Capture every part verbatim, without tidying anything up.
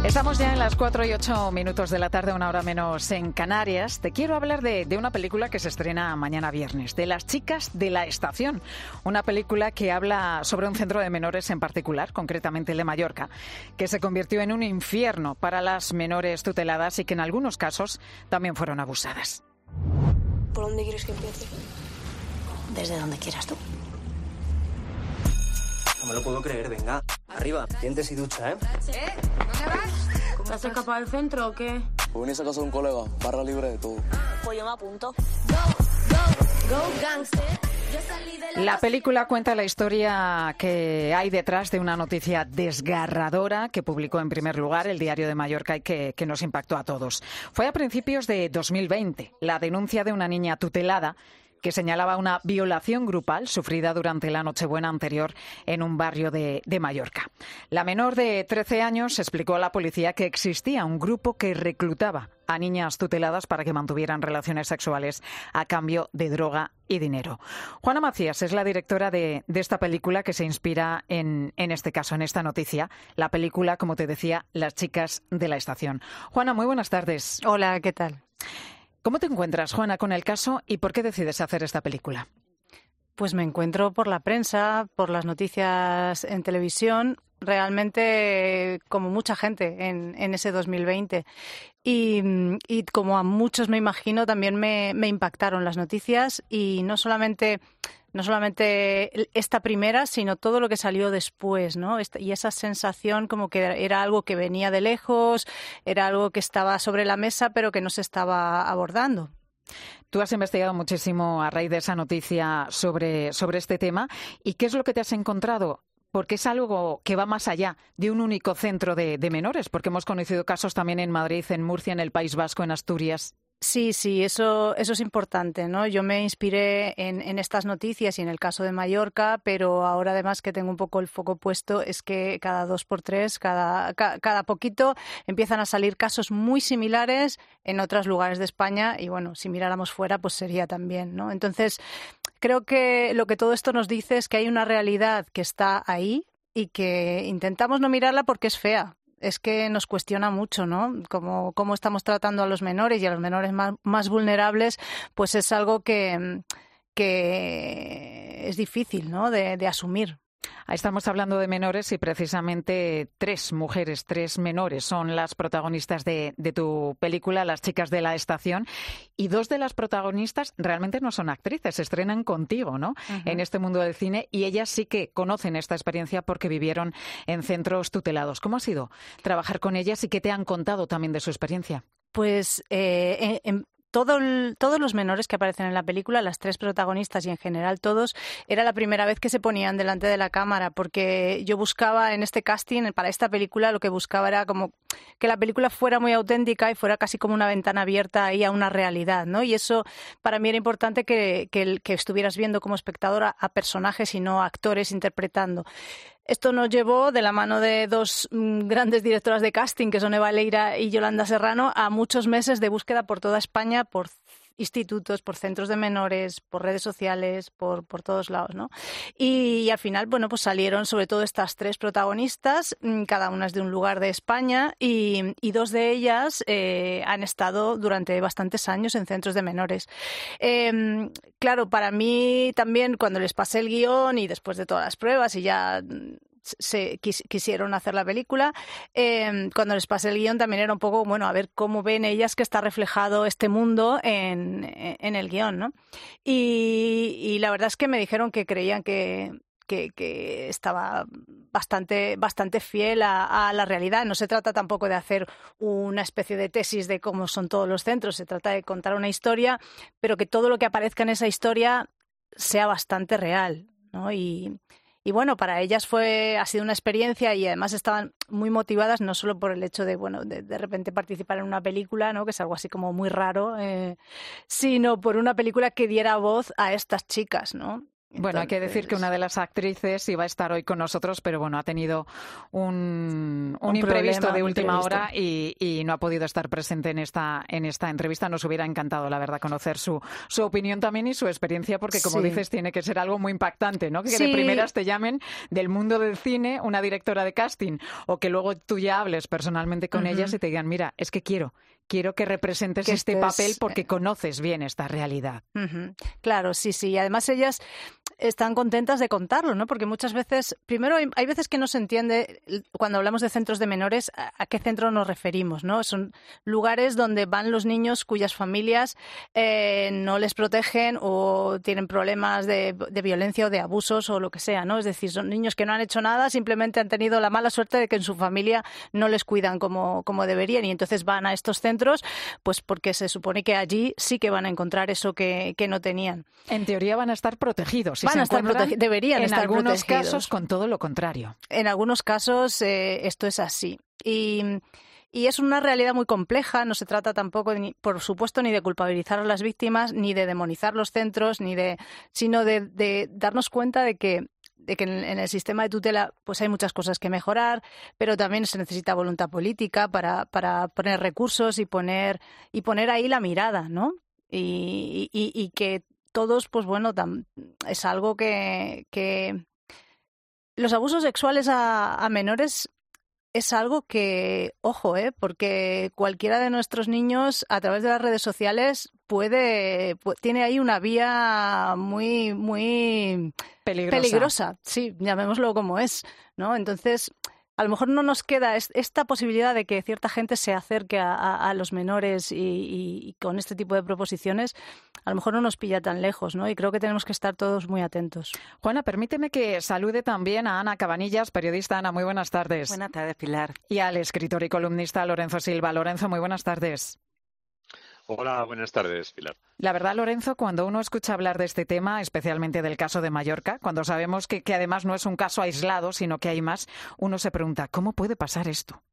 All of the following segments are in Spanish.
Estamos ya en las cuatro y ocho minutos de la tarde, una hora menos en Canarias. Te quiero hablar de, de una película que se estrena mañana viernes, de Las chicas de la estación. Una película que habla sobre un centro de menores en particular, concretamente el de Mallorca, que se convirtió en un infierno para las menores tuteladas y que en algunos casos también fueron abusadas. ¿Por dónde quieres que empiece? Desde donde quieras tú. No me lo puedo creer, venga. Arriba, dientes y ducha, ¿eh? ¿Eh? ¿Dónde vas? ¿Te has escapado del centro o qué? Pues venís a casa de un colega, barra libre de todo. Pues yo me apunto. La película cuenta la historia que hay detrás de una noticia desgarradora que publicó en primer lugar el Diario de Mallorca y que, que nos impactó a todos. Fue a principios de dos mil veinte, la denuncia de una niña tutelada que señalaba una violación grupal sufrida durante la Nochebuena anterior en un barrio de, de Mallorca. La menor de trece años explicó a la policía que existía un grupo que reclutaba a niñas tuteladas para que mantuvieran relaciones sexuales a cambio de droga y dinero. Juana Macías es la directora de, de esta película que se inspira en, en este caso, en esta noticia. La película, como te decía, Las chicas de la estación. Juana, muy buenas tardes. Hola, ¿qué tal? ¿Cómo te encuentras, Juana, con el caso y por qué decides hacer esta película? Pues me encuentro por la prensa, por las noticias en televisión, realmente como mucha gente en, en ese dos mil veinte. Y, y como a muchos me imagino, también me, me impactaron las noticias y no solamente... No solamente esta primera, sino todo lo que salió después, ¿no? Y esa sensación como que era algo que venía de lejos, era algo que estaba sobre la mesa, pero que no se estaba abordando. Tú has investigado muchísimo a raíz de esa noticia sobre, sobre este tema. ¿Y qué es lo que te has encontrado? Porque es algo que va más allá de un único centro de, de menores, porque hemos conocido casos también en Madrid, en Murcia, en el País Vasco, en Asturias. Sí, sí, eso, eso es importante, ¿no? Yo me inspiré en, en estas noticias y en el caso de Mallorca, pero ahora además que tengo un poco el foco puesto es que cada dos por tres, cada, ca, cada poquito empiezan a salir casos muy similares en otros lugares de España y bueno, si miráramos fuera pues sería también, ¿no? Entonces creo que lo que todo esto nos dice es que hay una realidad que está ahí y que intentamos no mirarla porque es fea. Es que nos cuestiona mucho, ¿no? Cómo, cómo estamos tratando a los menores y a los menores más, más vulnerables, pues es algo que, que es difícil, ¿no? de, de asumir. Estamos hablando de menores y precisamente tres mujeres, tres menores son las protagonistas de, de tu película, Las chicas de la estación, y dos de las protagonistas realmente no son actrices, se estrenan contigo, ¿no? Uh-huh. En este mundo del cine, y ellas sí que conocen esta experiencia porque vivieron en centros tutelados. ¿Cómo ha sido trabajar con ellas y qué te han contado también de su experiencia? Pues eh, en, en... Todo el, todos los menores que aparecen en la película, las tres protagonistas y en general todos, era la primera vez que se ponían delante de la cámara, porque yo buscaba en este casting, para esta película, lo que buscaba era como que la película fuera muy auténtica y fuera casi como una ventana abierta ahí a una realidad, ¿no? Y eso para mí era importante que, que, que estuvieras viendo como espectadora a personajes y no a actores interpretando. Esto nos llevó, de la mano de dos mm, grandes directoras de casting, que son Eva Leira y Yolanda Serrano, a muchos meses de búsqueda por toda España, por institutos, por centros de menores, por redes sociales, por, por todos lados, ¿no? Y, y al final, bueno, pues salieron sobre todo estas tres protagonistas, cada una es de un lugar de España, y, y dos de ellas eh, han estado durante bastantes años en centros de menores. Eh, claro, para mí también, cuando les pasé el guión y después de todas las pruebas y ya se quis, quisieron hacer la película, eh, cuando les pasé el guión también era un poco, bueno, a ver cómo ven ellas que está reflejado este mundo en, en el guión, ¿no? Y, y la verdad es que me dijeron que creían que, que, que estaba bastante, bastante fiel a, a la realidad. No se trata tampoco de hacer una especie de tesis de cómo son todos los centros, se trata de contar una historia, pero que todo lo que aparezca en esa historia sea bastante real, ¿no? Y Y bueno, para ellas fue ha sido una experiencia y además estaban muy motivadas no solo por el hecho de, bueno, de, de repente participar en una película, ¿no? Que es algo así como muy raro, eh, sino por una película que diera voz a estas chicas, ¿no? Bueno, hay que decir que una de las actrices iba a estar hoy con nosotros, pero bueno, ha tenido un, un, un imprevisto de última imprevisto. hora y, y no ha podido estar presente en esta en esta entrevista. Nos hubiera encantado, la verdad, conocer su, su opinión también y su experiencia, porque como sí. dices, tiene que ser algo muy impactante, ¿no? Que sí. de primeras te llamen del mundo del cine una directora de casting, o que luego tú ya hables personalmente con uh-huh. ellas y te digan, mira, es que quiero... Quiero que representes que este estés... papel porque conoces bien esta realidad. Uh-huh. Claro, sí, sí. Y además ellas están contentas de contarlo, ¿no? Porque muchas veces, primero hay, hay veces que no se entiende cuando hablamos de centros de menores a, a qué centro nos referimos, ¿no? Son lugares donde van los niños cuyas familias eh, no les protegen o tienen problemas de, de violencia o de abusos o lo que sea, ¿no? Es decir, son niños que no han hecho nada, simplemente han tenido la mala suerte de que en su familia no les cuidan como, como deberían y entonces van a estos centros pues porque se supone que allí sí que van a encontrar eso que, que no tenían. En teoría van a estar protegidos. Si van a estar protegidos, deberían en estar algunos protegidos. casos con todo lo contrario. En algunos casos eh, esto es así. Y... Y es una realidad muy compleja, no se trata tampoco, ni, por supuesto, ni de culpabilizar a las víctimas, ni de demonizar los centros, ni de, sino de, de darnos cuenta de que de que en el sistema de tutela pues hay muchas cosas que mejorar, pero también se necesita voluntad política para, para poner recursos y poner y poner ahí la mirada, ¿no? Y, y, y que todos, pues bueno, tam, es algo que, que los abusos sexuales a, a menores es algo que, ojo, ¿eh? Porque cualquiera de nuestros niños a través de las redes sociales puede, puede tiene ahí una vía muy, muy peligrosa. peligrosa, sí, llamémoslo como es, ¿no? Entonces, a lo mejor no nos queda esta posibilidad de que cierta gente se acerque a, a, a los menores y, y, y con este tipo de proposiciones, a lo mejor no nos pilla tan lejos, ¿no? Y creo que tenemos que estar todos muy atentos. Juana, permíteme que salude también a Ana Cabanillas, periodista. Ana, muy buenas tardes. Buenas tardes, Pilar. Y al escritor y columnista Lorenzo Silva. Lorenzo, muy buenas tardes. Hola, buenas tardes, Pilar. La verdad, Lorenzo, cuando uno escucha hablar de este tema, especialmente del caso de Mallorca, cuando sabemos que, que además no es un caso aislado, sino que hay más, uno se pregunta, ¿cómo puede pasar esto?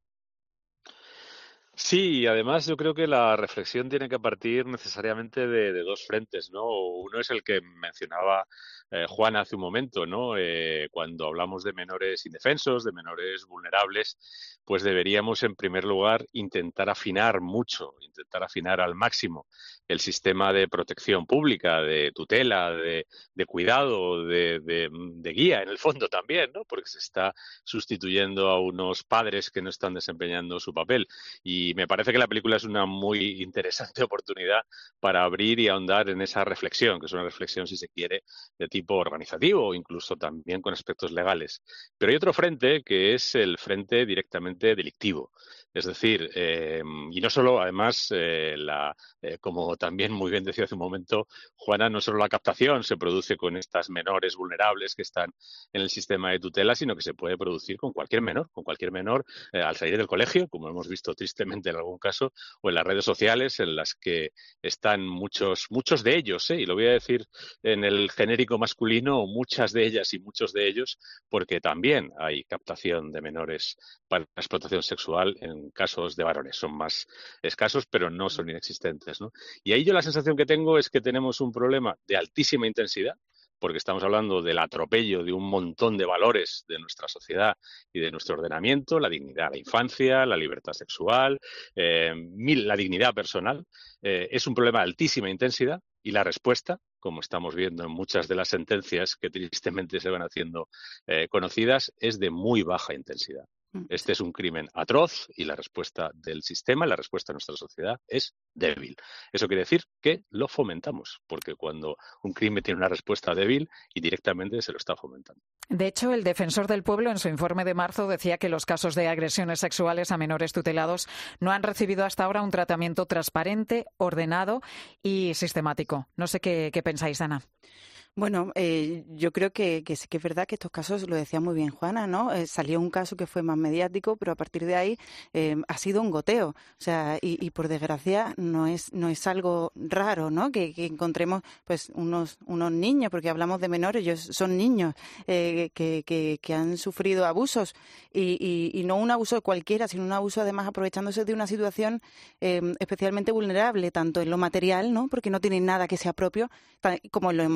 Sí, y además yo creo que la reflexión tiene que partir necesariamente de, de dos frentes, ¿no? Uno es el que mencionaba eh, Juan hace un momento, ¿no? Eh, cuando hablamos de menores indefensos, de menores vulnerables, pues deberíamos en primer lugar intentar afinar mucho, intentar afinar al máximo el sistema de protección pública, de tutela, de, de cuidado, de, de, de guía en el fondo también, ¿no? Porque se está sustituyendo a unos padres que no están desempeñando su papel. Y me parece que la película es una muy interesante oportunidad para abrir y ahondar en esa reflexión, que es una reflexión, si se quiere, de tipo organizativo o incluso también con aspectos legales. Pero hay otro frente que es el frente directamente delictivo. Es decir, eh, y no solo, además, eh, la, eh, como también muy bien decía hace un momento Juana, no solo la captación se produce con estas menores vulnerables que están en el sistema de tutela, sino que se puede producir con cualquier menor, con cualquier menor eh, al salir del colegio, como hemos visto tristemente en algún caso, o en las redes sociales en las que están muchos, muchos de ellos, ¿eh? Y lo voy a decir en el genérico masculino, muchas de ellas y muchos de ellos, porque también hay captación de menores para la explotación sexual en casos de varones. Son más escasos, pero no son inexistentes, ¿no? Y ahí yo la sensación que tengo es que tenemos un problema de altísima intensidad, porque estamos hablando del atropello de un montón de valores de nuestra sociedad y de nuestro ordenamiento, la dignidad de la infancia, la libertad sexual, eh, la dignidad personal. Eh, es un problema de altísima intensidad y la respuesta, como estamos viendo en muchas de las sentencias que tristemente se van haciendo eh, conocidas, es de muy baja intensidad. Este es un crimen atroz y la respuesta del sistema, la respuesta de nuestra sociedad es débil. Eso quiere decir que lo fomentamos, porque cuando un crimen tiene una respuesta débil, indirectamente se lo está fomentando. De hecho, el Defensor del Pueblo, en su informe de marzo, decía que los casos de agresiones sexuales a menores tutelados no han recibido hasta ahora un tratamiento transparente, ordenado y sistemático. No sé qué, qué pensáis, Ana. Bueno, eh, yo creo que, que sí que es verdad que estos casos, lo decía muy bien Juana, ¿no? Eh, salió un caso que fue más mediático, pero a partir de ahí eh, ha sido un goteo. O sea, y, y por desgracia no es no es algo raro, ¿no? Que, que encontremos pues unos unos niños, porque hablamos de menores, ellos son niños eh, que, que, que han sufrido abusos y, y, y no un abuso cualquiera, sino un abuso además aprovechándose de una situación eh, especialmente vulnerable, tanto en lo material, ¿no? Porque no tienen nada que sea propio, como en lo emocional, ¿no?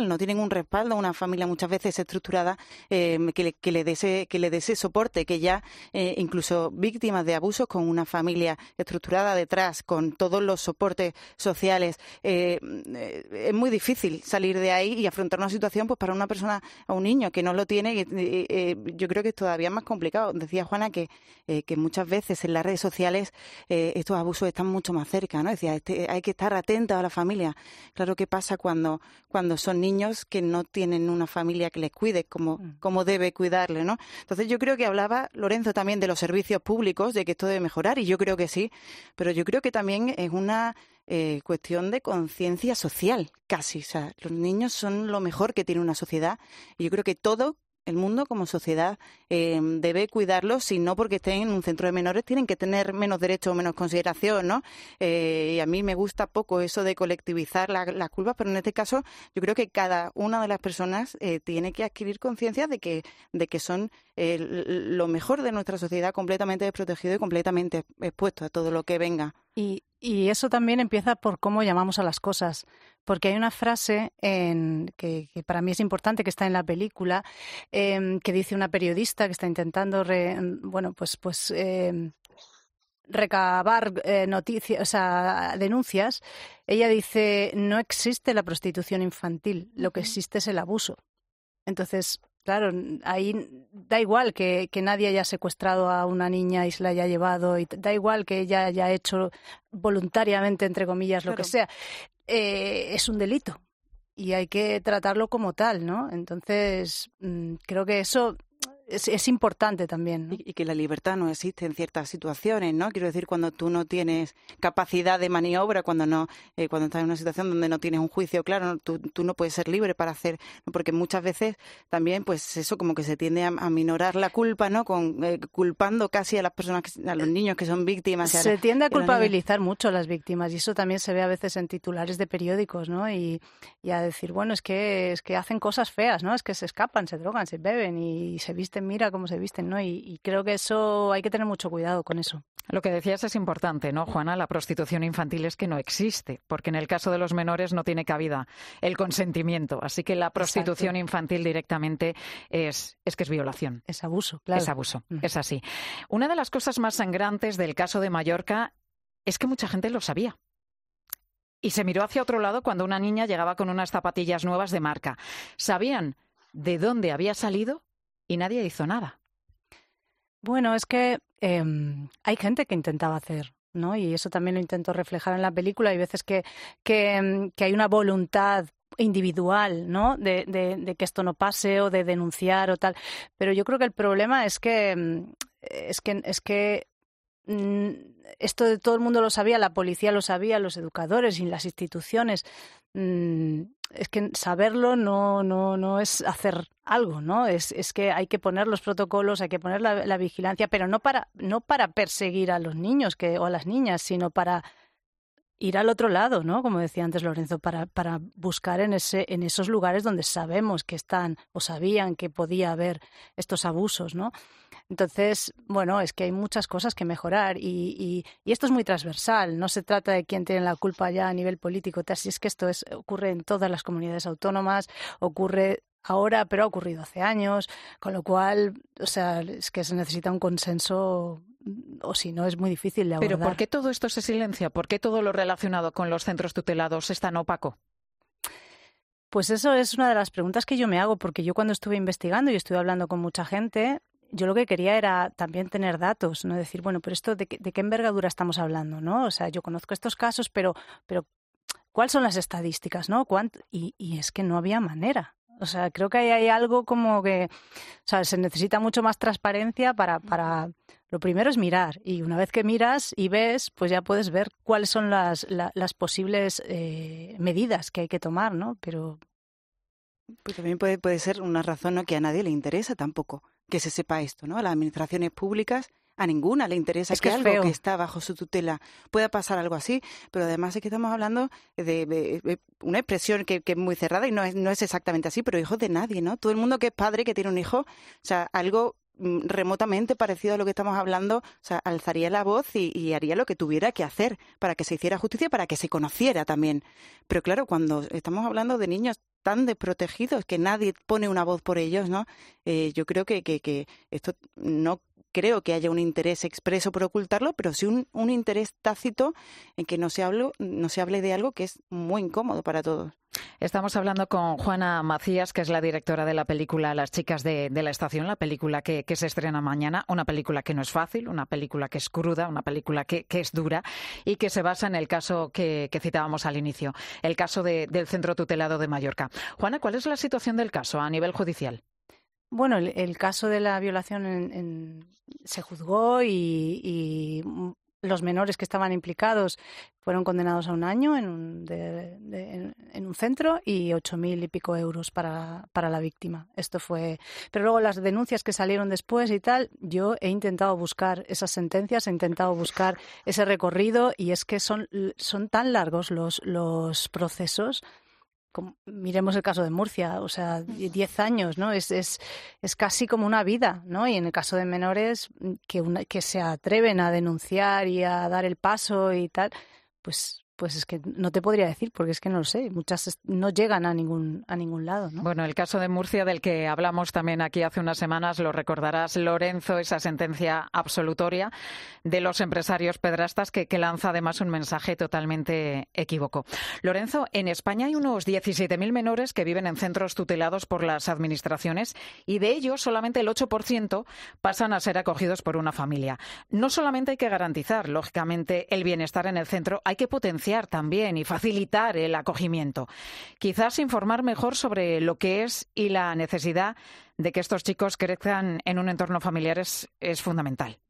no tienen un respaldo, una familia muchas veces estructurada eh, que, le, que le dé ese, que le dé ese soporte, que ya eh, incluso víctimas de abusos con una familia estructurada detrás, con todos los soportes sociales, eh, eh, es muy difícil salir de ahí y afrontar una situación, pues para una persona, a un niño que no lo tiene, eh, eh, yo creo que es todavía más complicado. Decía Juana que, eh, que muchas veces en las redes sociales eh, estos abusos están mucho más cerca, ¿no? Decía, este, hay que estar atenta a la familia. Claro, ¿qué pasa cuando, cuando son niños que no tienen una familia que les cuide como, como debe cuidarle, ¿no? Entonces yo creo que hablaba Lorenzo también de los servicios públicos, de que esto debe mejorar, y yo creo que sí, pero yo creo que también es una eh, cuestión de conciencia social, casi. O sea, los niños son lo mejor que tiene una sociedad, y yo creo que todo el mundo como sociedad eh, debe cuidarlos, y no porque estén en un centro de menores tienen que tener menos derecho o menos consideración, ¿no? Eh, y a mí me gusta poco eso de colectivizar la, las culpas, pero en este caso yo creo que cada una de las personas eh, tiene que adquirir conciencia de que, de que son eh, lo mejor de nuestra sociedad, completamente desprotegido y completamente expuesto a todo lo que venga. Y, y eso también empieza por cómo llamamos a las cosas, porque hay una frase en, que, que para mí es importante, que está en la película, eh, que dice una periodista que está intentando, re, bueno, pues, pues eh, recabar eh, noticias, o sea, denuncias. Ella dice: no existe la prostitución infantil, lo que existe es el abuso. Entonces, claro, ahí da igual que, que nadie haya secuestrado a una niña y se la haya llevado, y da igual que ella haya hecho voluntariamente, entre comillas, lo claro. que sea. Eh, es un delito y hay que tratarlo como tal, ¿no? Entonces, mmm, creo que eso es, es importante también, ¿no? Y, y que la libertad no existe en ciertas situaciones, ¿no? Quiero decir, cuando tú no tienes capacidad de maniobra, cuando no, eh, cuando estás en una situación donde no tienes un juicio claro, ¿no? tú, tú no puedes ser libre para hacer, ¿no? Porque muchas veces también, pues eso, como que se tiende a, a minorar la culpa, ¿no? Con, eh, culpando casi a las personas, que, a los niños que son víctimas. Se a la, tiende a culpabilizar mucho a las víctimas, y eso también se ve a veces en titulares de periódicos, ¿no? Y, y a decir, bueno, es que, es que hacen cosas feas, ¿no? Es que se escapan, se drogan, se beben y se visten, mira cómo se visten, ¿no? Y, y creo que eso hay que tener mucho cuidado con eso. Lo que decías es importante, ¿no, Juana? La prostitución infantil es que no existe, porque en el caso de los menores no tiene cabida el consentimiento. Así que la prostitución Exacto. infantil directamente es, es que es violación. Es abuso, claro. Es abuso, mm. es así. Una de las cosas más sangrantes del caso de Mallorca es que mucha gente lo sabía. Y se miró hacia otro lado cuando una niña llegaba con unas zapatillas nuevas de marca. Sabían de dónde había salido y nadie hizo nada. Bueno, es que eh, hay gente que intentaba hacer, ¿no? Y eso también lo intento reflejar en la película. Hay veces que, que, que hay una voluntad individual, ¿no? De, de, de que esto no pase, o de denunciar o tal. Pero yo creo que el problema es que es que es que esto de todo el mundo lo sabía, la policía lo sabía, los educadores y las instituciones. Es que saberlo no no no es hacer algo, ¿no? Es es que hay que poner los protocolos, hay que poner la, la vigilancia, pero no para no para perseguir a los niños que o a las niñas, sino para ir al otro lado, ¿no? Como decía antes Lorenzo, para para buscar en ese en esos lugares donde sabemos que están o sabían que podía haber estos abusos, ¿no? Entonces, bueno, es que hay muchas cosas que mejorar y, y, y esto es muy transversal. No se trata de quién tiene la culpa ya a nivel político. Si es que esto es, ocurre en todas las comunidades autónomas, ocurre ahora, pero ha ocurrido hace años, con lo cual, o sea, es que se necesita un consenso, o si no es muy difícil de abordar. Pero ¿por qué todo esto se silencia? ¿Por qué todo lo relacionado con los centros tutelados es tan opaco? Pues eso es una de las preguntas que yo me hago, porque yo cuando estuve investigando y estuve hablando con mucha gente, yo lo que quería era también tener datos, no decir, bueno, pero esto de qué, de qué envergadura estamos hablando, ¿no? O sea, yo conozco estos casos, pero, pero ¿cuáles son las estadísticas, no? ¿Cuánto? Y, y es que no había manera. O sea, creo que hay, hay algo como que, o sea, se necesita mucho más transparencia para, para, lo primero es mirar, y una vez que miras y ves, pues ya puedes ver cuáles son las, la, las posibles eh, medidas que hay que tomar, ¿no? Pero pues también puede, puede ser una razón, ¿no?, que a nadie le interesa tampoco que se sepa esto, ¿no? A las administraciones públicas, a ninguna le interesa es que, que algo feo. que está bajo su tutela pueda pasar algo así, pero además es que estamos hablando de, de, de una expresión que, que es muy cerrada y no es, no es exactamente así, pero hijos de nadie, ¿no? Todo el mundo que es padre, que tiene un hijo, o sea, algo remotamente parecido a lo que estamos hablando, o sea, alzaría la voz y, y haría lo que tuviera que hacer para que se hiciera justicia, para que se conociera también. Pero claro, cuando estamos hablando de niños tan desprotegidos que nadie pone una voz por ellos, ¿no? Eh, yo creo que, que, que esto no creo que haya un interés expreso por ocultarlo, pero sí un, un interés tácito en que no se hable, no se hable de algo que es muy incómodo para todos. Estamos hablando con Juana Macías, que es la directora de la película Las chicas de, de la estación, la película que, que se estrena mañana, una película que no es fácil, una película que es cruda, una película que, que es dura y que se basa en el caso que, que citábamos al inicio, el caso de, del Centro Tutelado de Mallorca. Juana, ¿cuál es la situación del caso a nivel judicial? Bueno, el, el caso de la violación en, en, se juzgó y, y los menores que estaban implicados fueron condenados a un año en un, de, de, en, en un centro y ocho mil y pico euros para, para la víctima. Esto fue. Pero luego las denuncias que salieron después y tal, yo he intentado buscar esas sentencias, he intentado buscar ese recorrido y es que son, son tan largos los, los procesos. Como, miremos el caso de Murcia, o sea, diez años, ¿no? Es, es, es casi como una vida, ¿no? Y en el caso de menores que, una, que se atreven a denunciar y a dar el paso y tal, pues pues es que no te podría decir, porque es que no lo sé, muchas no llegan a ningún a ningún lado, ¿no? Bueno, el caso de Murcia, del que hablamos también aquí hace unas semanas, lo recordarás, Lorenzo, esa sentencia absolutoria de los empresarios pedrastas que, que lanza además un mensaje totalmente equívoco. Lorenzo, en España hay unos diecisiete mil menores que viven en centros tutelados por las administraciones y de ellos solamente el ocho por ciento pasan a ser acogidos por una familia. No solamente hay que garantizar, lógicamente, el bienestar en el centro, hay que potenciar también y facilitar el acogimiento. Quizás informar mejor sobre lo que es y la necesidad de que estos chicos crezcan en un entorno familiar es, es fundamental.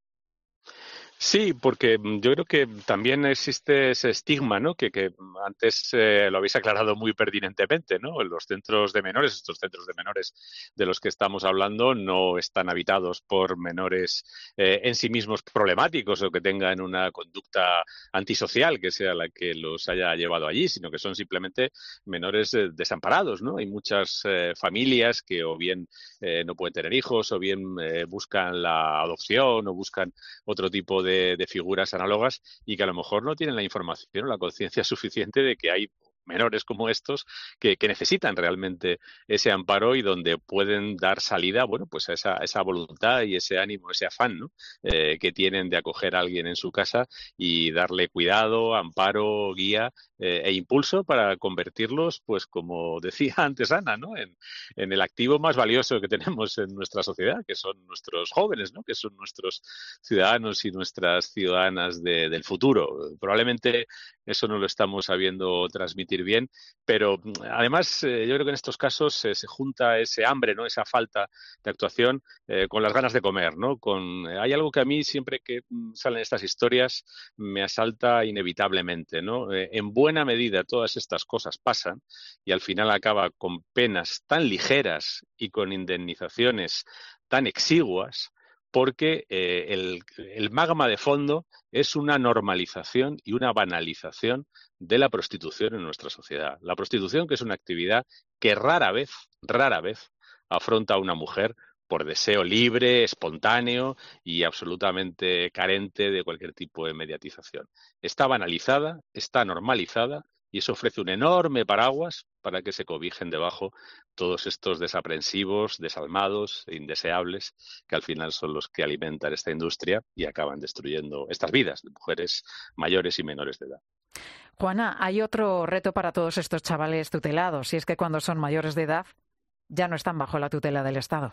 Sí, porque yo creo que también existe ese estigma, ¿no? Que, que antes eh, lo habéis aclarado muy pertinentemente, ¿no? Los centros de menores, estos centros de menores de los que estamos hablando, no están habitados por menores eh, en sí mismos problemáticos o que tengan una conducta antisocial que sea la que los haya llevado allí, sino que son simplemente menores eh, desamparados, ¿no? Hay muchas eh, familias que o bien eh, no pueden tener hijos o bien eh, buscan la adopción o buscan otro tipo de De, de figuras análogas y que a lo mejor no tienen la información o la conciencia suficiente de que hay menores como estos que, que necesitan realmente ese amparo y donde pueden dar salida, bueno, pues a esa, esa voluntad y ese ánimo, ese afán, ¿no? Eh, que tienen de acoger a alguien en su casa y darle cuidado, amparo, guía eh, e impulso para convertirlos, pues como decía antes Ana, ¿no? En, en el activo más valioso que tenemos en nuestra sociedad, que son nuestros jóvenes, ¿no? Que son nuestros ciudadanos y nuestras ciudadanas de, del futuro. Probablemente eso no lo estamos sabiendo transmitir bien, pero además eh, yo creo que en estos casos eh, se junta ese hambre, ¿no? Esa falta de actuación eh, con las ganas de comer, ¿no? Con eh, hay algo que a mí siempre que salen estas historias me asalta inevitablemente, ¿no? Eh, en buena medida todas estas cosas pasan y al final acaba con penas tan ligeras y con indemnizaciones tan exiguas porque eh, el, el magma de fondo es una normalización y una banalización de la prostitución en nuestra sociedad. La prostitución, que es una actividad que rara vez, rara vez afronta a una mujer por deseo libre, espontáneo y absolutamente carente de cualquier tipo de mediatización. Está banalizada, está normalizada y eso ofrece un enorme paraguas para que se cobijen debajo todos estos desaprensivos, desalmados e indeseables que al final son los que alimentan esta industria y acaban destruyendo estas vidas de mujeres mayores y menores de edad. Juana, hay otro reto para todos estos chavales tutelados, y es que cuando son mayores de edad ya no están bajo la tutela del Estado.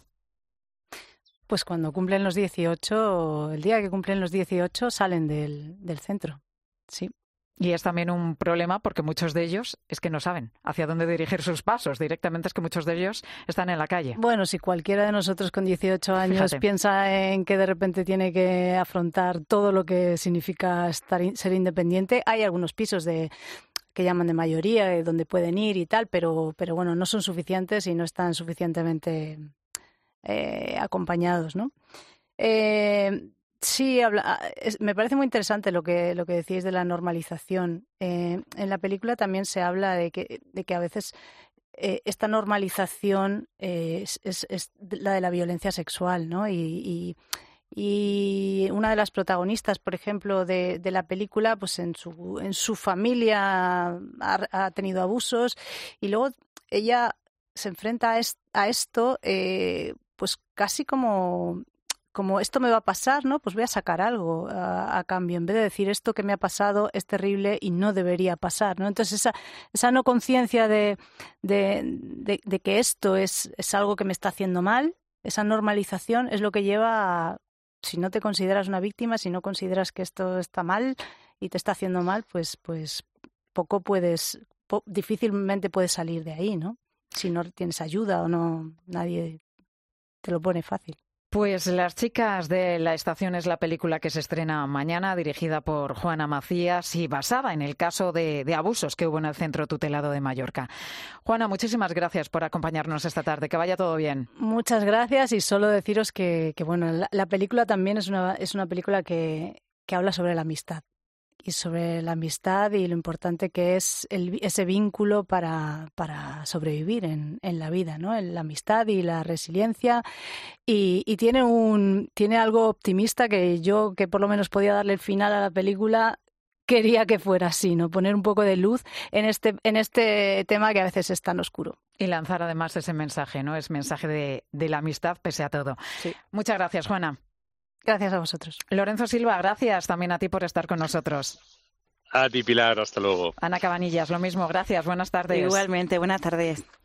Pues cuando cumplen los dieciocho, el día que cumplen los dieciocho salen del, del centro, sí. Y es también un problema porque muchos de ellos es que no saben hacia dónde dirigir sus pasos. Directamente es que muchos de ellos están en la calle. Bueno, si cualquiera de nosotros con dieciocho años Fíjate. piensa en que de repente tiene que afrontar todo lo que significa estar, ser independiente, hay algunos pisos de que llaman de mayoría, eh, donde pueden ir y tal, pero, pero bueno, no son suficientes y no están suficientemente eh, acompañados, ¿no? Eh, Sí, habla, es, me parece muy interesante lo que lo que decís de la normalización. Eh, en la película también se habla de que, de que a veces eh, esta normalización eh, es, es, es la de la violencia sexual, ¿no? Y, y, y una de las protagonistas, por ejemplo, de, de la película, pues en su en su familia ha, ha tenido abusos y luego ella se enfrenta a, est- a esto eh, pues casi como... como esto me va a pasar, ¿no? Pues voy a sacar algo a, a cambio, en vez de decir esto que me ha pasado es terrible y no debería pasar, ¿no? Entonces esa, esa no conciencia de, de, de, de que esto es, es algo que me está haciendo mal, esa normalización es lo que lleva a, si no te consideras una víctima, si no consideras que esto está mal y te está haciendo mal, pues, pues poco puedes, po, difícilmente puedes salir de ahí, ¿no? Si no tienes ayuda o no, nadie te lo pone fácil. Pues Las chicas de la estación es la película que se estrena mañana, dirigida por Juana Macías y basada en el caso de, de abusos que hubo en el Centro Tutelado de Mallorca. Juana, muchísimas gracias por acompañarnos esta tarde. Que vaya todo bien. Muchas gracias y solo deciros que, que bueno, la, la película también es una, es una película que, que habla sobre la amistad. Y sobre la amistad y lo importante que es el, ese vínculo para, para sobrevivir en, en la vida, ¿no? La amistad y la resiliencia. Y, y tiene, un, tiene algo optimista que yo, que por lo menos podía darle el final a la película, quería que fuera así, ¿no? Poner un poco de luz en este, en este tema que a veces es tan oscuro. Y lanzar además ese mensaje, ¿no? Es mensaje de, de la amistad pese a todo. Sí. Muchas gracias, Juana. Gracias a vosotros. Lorenzo Silva, gracias también a ti por estar con nosotros. A ti, Pilar, hasta luego. Ana Cabanillas, lo mismo, gracias, buenas tardes. Igualmente, buenas tardes.